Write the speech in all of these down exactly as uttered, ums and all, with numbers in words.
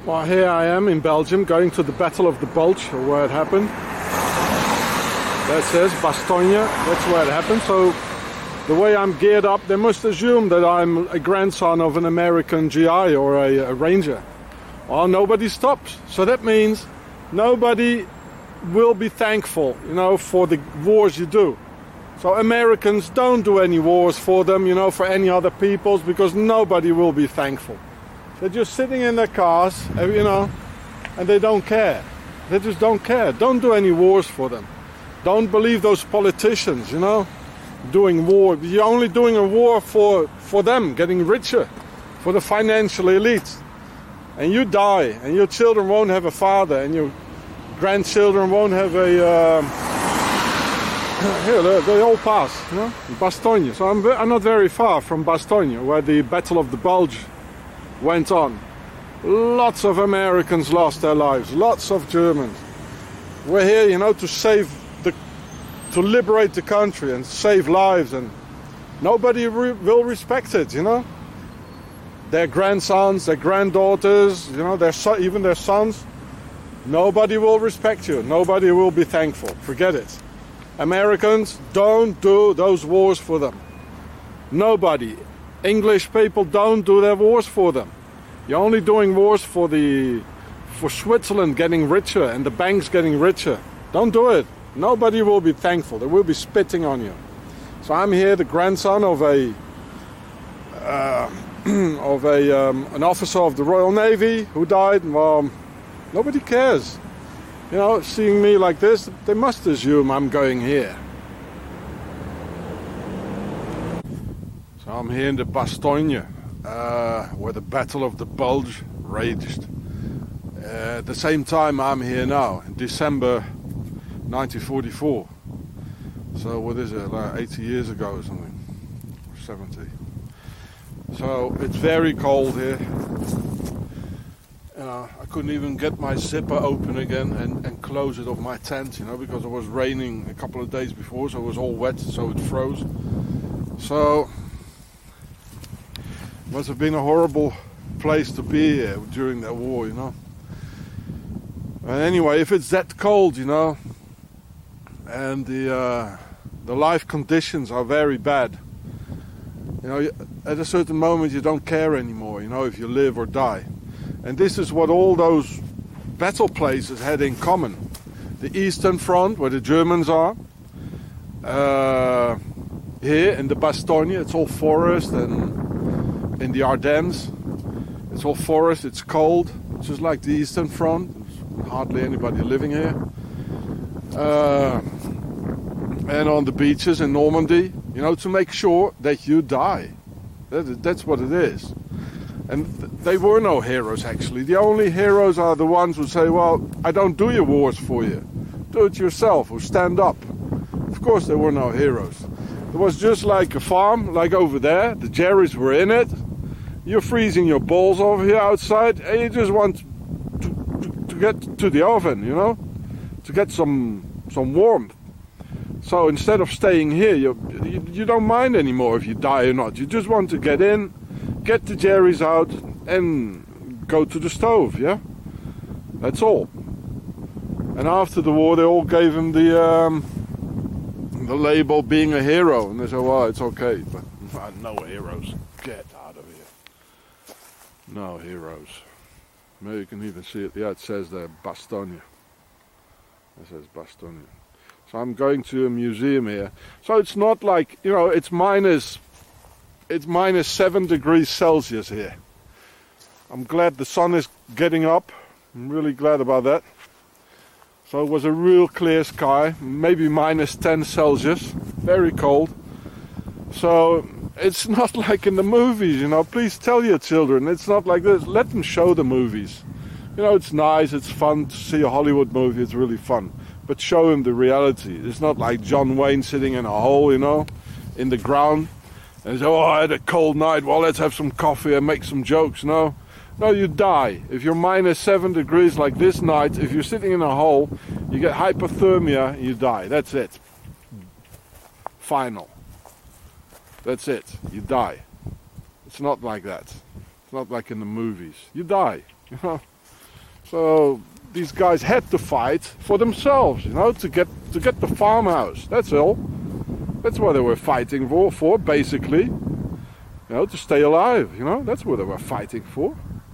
Well, here I am in Belgium, going to the Battle of the Bulge, or where it happened. That says Bastogne, that's where it happened. So the way I'm geared up, they must assume that I'm a grandson of an American G I or a, a Ranger. Well, nobody stops. So that means nobody will be thankful, you know, for the wars you do. So Americans don't do any wars for them, you know, for any other peoples, because nobody will be thankful. They're just sitting in their cars, you know, and they don't care. They just don't care. Don't do any wars for them. Don't believe those politicians, you know, doing war. You're only doing a war for, for them, getting richer, for the financial elite. And you die, and your children won't have a father, and your grandchildren won't have a... Uh, here, they, they all pass, you know, Bastogne. So I'm, I'm not very far from Bastogne, where the Battle of the Bulge went on. Lots of Americans lost their lives, lots of Germans. We're here, you know, to save the, to liberate the country and save lives, and nobody re will respect it, you know. Their grandsons, their granddaughters, you know, their so even their sons. Nobody will respect you. Nobody will be thankful. Forget it. Americans, don't do those wars for them. Nobody. English people don't do their wars for them. You're only doing wars for the for Switzerland getting richer and the banks getting richer. Don't do it. Nobody will be thankful. They will be spitting on you. So I'm here, the grandson of a uh, of a um, an officer of the Royal Navy who died. Well, nobody cares. You know, seeing me like this, they must assume I'm going here. So I'm here in the Bastogne, uh, where the Battle of the Bulge raged. Uh, at the same time I'm here now, in December nineteen forty-four. So what is it, like eighty years ago or something, or seventy. So it's very cold here. Uh, I couldn't even get my zipper open again and, and close it off my tent, you know, because it was raining a couple of days before, so it was all wet, so it froze. So it must have been a horrible place to be here during that war, you know. And anyway, if it's that cold, you know, and the uh, the life conditions are very bad, you know, at a certain moment you don't care anymore, you know, if you live or die. And this is what all those battle places had in common. The Eastern Front, where the Germans are. Uh, here in the Bastogne, it's all forest, and in the Ardennes, it's all forest, it's cold, just like the Eastern Front. There's hardly anybody living here. Uh, and on the beaches in Normandy, you know, to make sure that you die. That, that's what it is. And th they were no heroes, actually. The only heroes are the ones who say, well, I don't do your wars for you. Do it yourself, or stand up. Of course there were no heroes. It was just like a farm, like over there. The Jerrys were in it. You're freezing your balls over here outside, and you just want to, to, to get to the oven, you know? To get some, some warmth. So instead of staying here, you, you, you don't mind anymore if you die or not. You just want to get in, get the Jerry's out, and go to the stove, yeah? That's all. And after the war, they all gave him the um, the label being a hero. And they said, well, it's okay, but uh, no heroes. Get out of here. No heroes. Maybe you can even see it. Yeah, it says there, Bastogne. It says Bastogne. So I'm going to a museum here. So it's not like, you know, it's minus... It's minus seven degrees Celsius here. I'm glad the sun is getting up. I'm really glad about that. So it was a real clear sky, maybe minus ten Celsius, very cold. So it's not like in the movies, you know. Please tell your children, it's not like this. Let them show the movies. You know, it's nice, it's fun to see a Hollywood movie, it's really fun. But show them the reality. It's not like John Wayne sitting in a hole, you know, in the ground. And say, oh, I had a cold night, well, let's have some coffee and make some jokes. No, no, you die. If you're minus seven degrees like this night, if you're sitting in a hole, you get hypothermia, you die. That's it. Final. That's it. You die. It's not like that. It's not like in the movies. You die. You know? So these guys had to fight for themselves, you know, to get to get the farmhouse. That's all. That's what they were fighting for, for basically. You know, to stay alive, you know, that's what they were fighting for.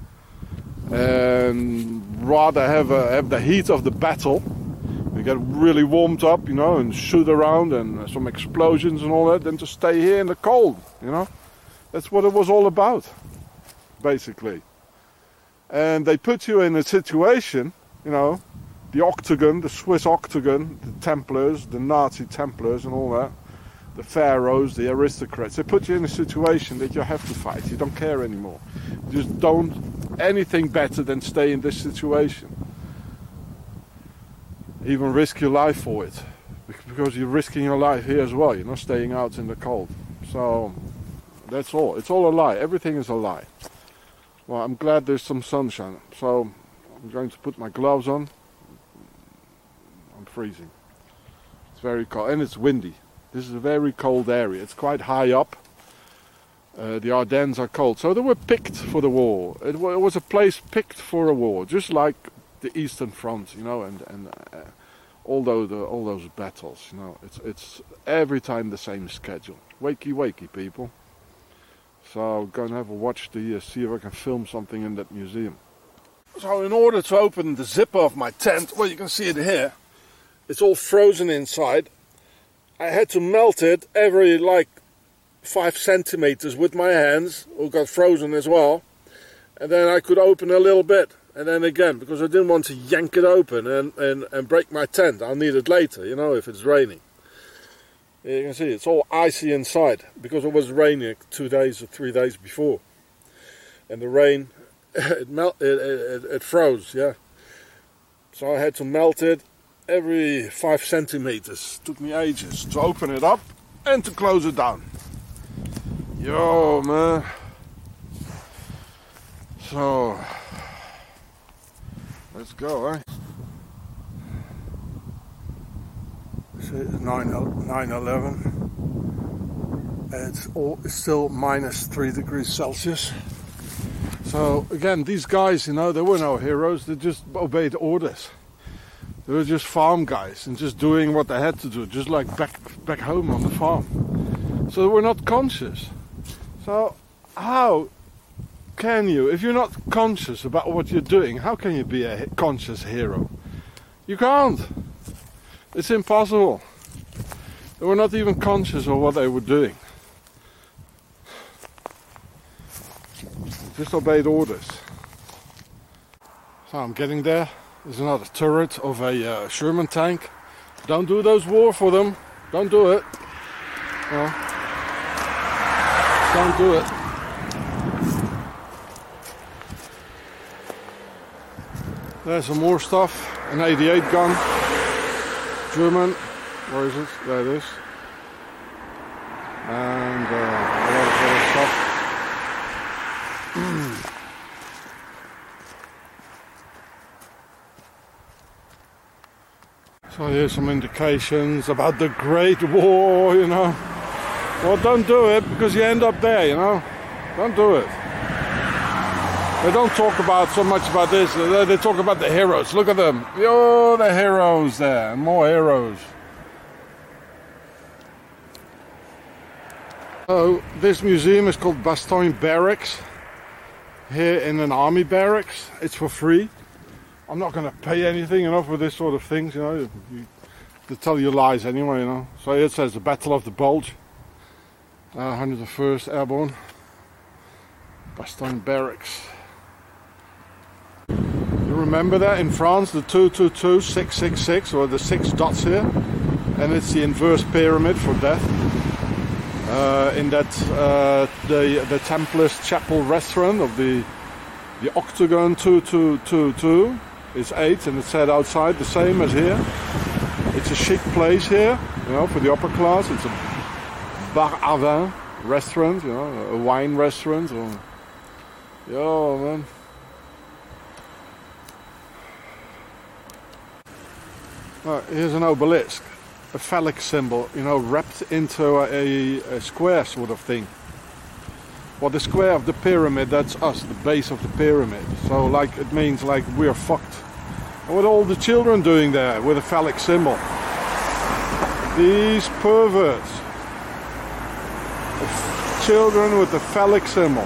And rather have, a, have the heat of the battle, and get really warmed up, you know, and shoot around and some explosions and all that, than to stay here in the cold, you know. That's what it was all about, basically. And they put you in a situation, you know, the Octagon, the Swiss Octagon, the Templars, the Nazi Templars and all that, the pharaohs, the aristocrats, they put you in a situation that you have to fight. You don't care anymore. You just don't anything better than stay in this situation. Even risk your life for it. Because you're risking your life here as well, you're not staying out in the cold. So, that's all. It's all a lie. Everything is a lie. Well, I'm glad there's some sunshine. So, I'm going to put my gloves on. I'm freezing. It's very cold. And it's windy. This is a very cold area. It's quite high up. Uh, the Ardennes are cold. So they were picked for the war. It, w it was a place picked for a war. Just like the Eastern Front, you know, and, and uh, all, those, uh, all those battles, you know. It's, it's every time the same schedule. Wakey, wakey, people. So I'm going to have a watch to uh, see if I can film something in that museum. So in order to open the zipper of my tent, well, you can see it here. It's all frozen inside. I had to melt it every like five centimeters with my hands, who got frozen as well. And then I could open a little bit. And then again, because I didn't want to yank it open and, and, and break my tent. I'll need it later, you know, if it's raining. You can see it's all icy inside because it was raining two days or three days before. And the rain, it, melt, it, it, it froze, yeah. So I had to melt it every five centimeters. Took me ages to open it up and to close it down. Yo, man. So, let's go, eh? It's nine eleven. It's, all, it's still minus three degrees Celsius. So, again, these guys, you know, they were no heroes. They just obeyed orders. They were just farm guys and just doing what they had to do, just like back back home on the farm. So they were not conscious. So how can you, if you're not conscious about what you're doing, how can you be a conscious hero? You can't. It's impossible. They were not even conscious of what they were doing. They just obeyed orders. So I'm getting there. There's another turret of a uh, Sherman tank. Don't do those war for them. Don't do it. No. Don't do it. There's some more stuff. An eighty-eight gun. German. Where is it? There it is. And uh, a lot of other stuff. So here's some indications about the Great War, you know. Well, don't do it because you end up there, you know. Don't do it. They don't talk about so much about this. They, they talk about the heroes. Look at them. Oh, the heroes there. More heroes. So this museum is called Bastogne Barracks. Here in an army barracks. It's for free. I'm not going to pay anything, you know, for this sort of things, you know. You, they tell you lies anyway, you know. So it says the Battle of the Bulge. Uh, one hundred first Airborne. Bastogne Barracks. You remember that in France, the two two two, six six six, or the six dots here? And it's the inverse pyramid for death. Uh, in that, uh, the, the Templars Chapel restaurant of the, the Octagon two two two two. It's eight and it's set outside the same as here. It's a chic place here, you know, for the upper class. It's a bar à vin restaurant, you know, a wine restaurant. Or, yo, man. Well, here's an obelisk, a phallic symbol, you know, wrapped into a, a square sort of thing. Well, the square of the pyramid, that's us, the base of the pyramid. So like it means like we're fucked. And what are all the children doing there with a phallic symbol? These perverts. The f- children with the phallic symbol.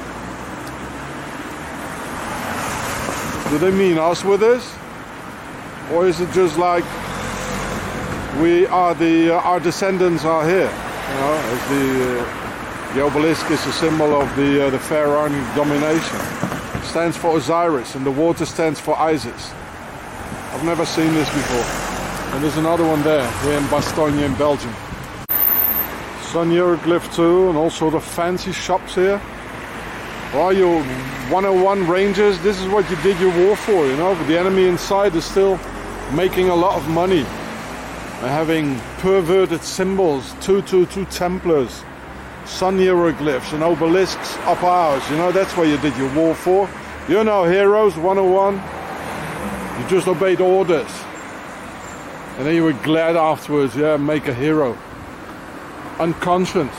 Do they mean us with this? Or is it just like we are the, uh, our descendants are here? You know, as the, uh, the obelisk is a symbol of the, uh, the pharaonic domination. It stands for Osiris and the water stands for Isis. I've never seen this before. And there's another one there, here in Bastogne in Belgium. Sun hieroglyph too, and all sort of fancy shops here. Well, you one oh one Rangers, this is what you did your war for, you know. But the enemy inside is still making a lot of money. And having perverted symbols, two two two Templars, sun hieroglyphs and obelisks up ours, you know, that's what you did your war for. You're now heroes, one oh one. You just obeyed orders. And then you were glad afterwards, yeah, make a hero. Unconscious.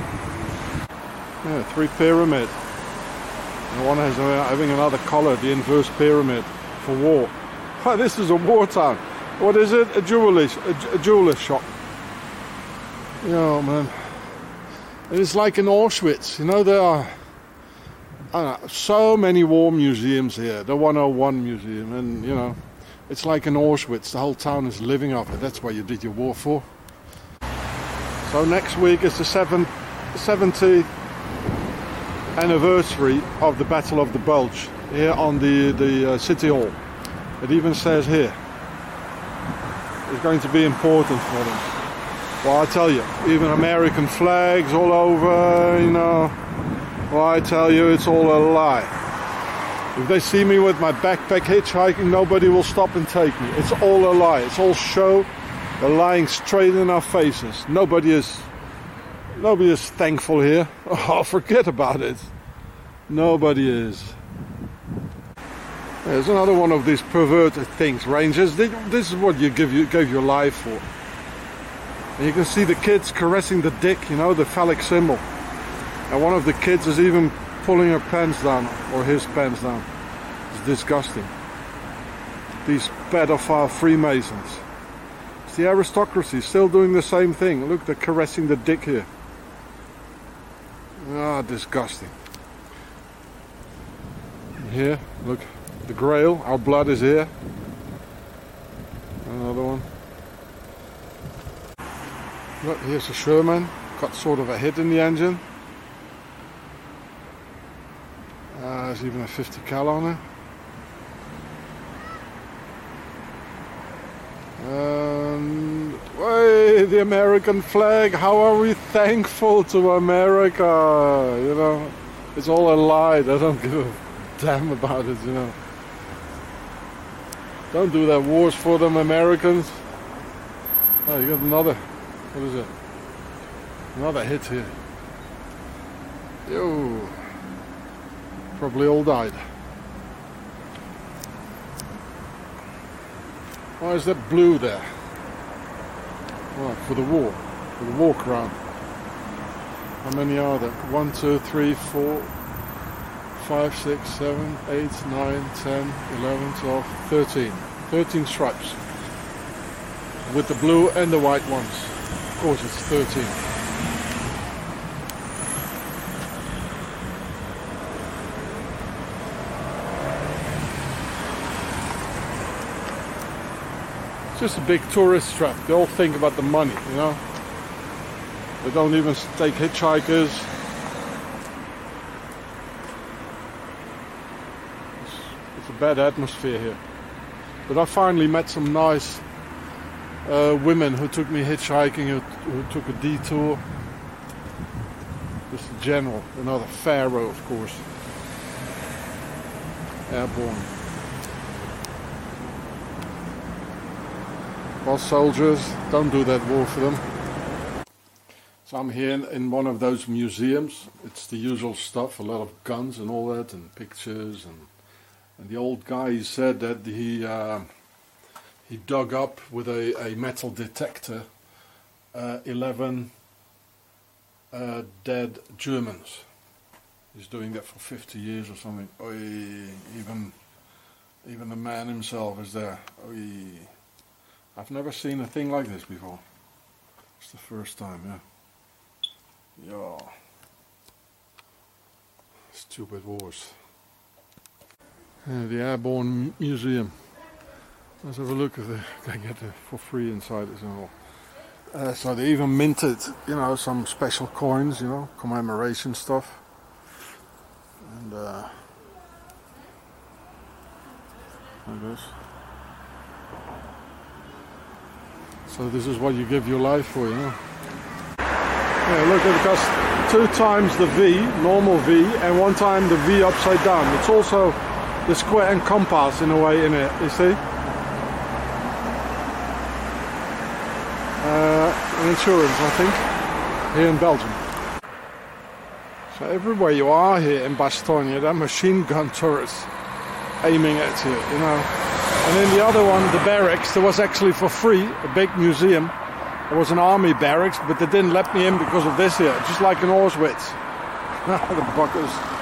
Yeah, three pyramid. And one has uh, having another color, the inverse pyramid for war. Oh, this is a war town. What is it? A jeweler's, a, a jeweler's shop. Yeah, man. And it's like in Auschwitz, you know, there are I don't know, so many war museums here. The one oh one museum, and you know, it's like in Auschwitz. The whole town is living off it. That's what you did your war for. So next week is the seventieth anniversary of the Battle of the Bulge here on the, the uh, City Hall. It even says here, it's going to be important for them. Well, I tell you, even American flags all over, you know, well, I tell you, it's all a lie. If they see me with my backpack hitchhiking, nobody will stop and take me. It's all a lie. It's all show. They're lying straight in our faces. Nobody is, nobody is thankful here. Oh, forget about it. Nobody is. There's another one of these perverted things, Rangers. This is what you give you gave your life for. And you can see the kids caressing the dick, you know, the phallic symbol. And one of the kids is even pulling her pants down, or his pants down. It's disgusting. These pedophile Freemasons. It's the aristocracy still doing the same thing. Look, they're caressing the dick here. Ah, disgusting. And here, look, the Grail, our blood is here. Another one. Look, here's a Sherman, got sort of a hit in the engine. Uh, there's even a fifty cal on it. And way, the American flag, how are we thankful to America, you know. It's all a lie, they don't give a damn about it, you know. Don't do that wars for them, Americans. Oh, you got another, what is it? Another hit here. Yo. Probably all died. Why is that blue there? Well, for the war. For the war crown. How many are there? One, two, three, four, five, six, seven, eight, nine, ten, eleven, twelve, thirteen. Thirteen stripes. With the blue and the white ones. Of course it's thirteen. Just a big tourist trap. They all think about the money, you know. They don't even take hitchhikers. It's, it's a bad atmosphere here. But I finally met some nice uh, women who took me hitchhiking, who, who took a detour. This is the General, another pharaoh, of course. Airborne. Well, soldiers, don't do that war for them. So I'm here in, in one of those museums. It's the usual stuff, a lot of guns and all that, and pictures. And, and the old guy, he said that he uh, he dug up with a, a metal detector uh, eleven uh, dead Germans. he's doing that for fifty years or something. Oy, even even the man himself is there. Oy. I've never seen a thing like this before. It's the first time, yeah. Yeah. Stupid wars. Uh, the Airborne Museum. Let's have a look if they can get it for free inside as well. Uh, so they even minted, you know, some special coins, you know, commemoration stuff. And uh, like this. So this is what you give your life for, you know. Yeah, look, it costs two times the V, normal V, and one time the V upside down. It's also the square and compass in a way in it, you see. Uh, insurance, I think, here in Belgium. So everywhere you are here in Bastogne, there are machine gun turrets aiming at you, you know. And in the other one, the barracks, there was actually for free, a big museum. There was an army barracks, but they didn't let me in because of this here, just like in Auschwitz. The buggers.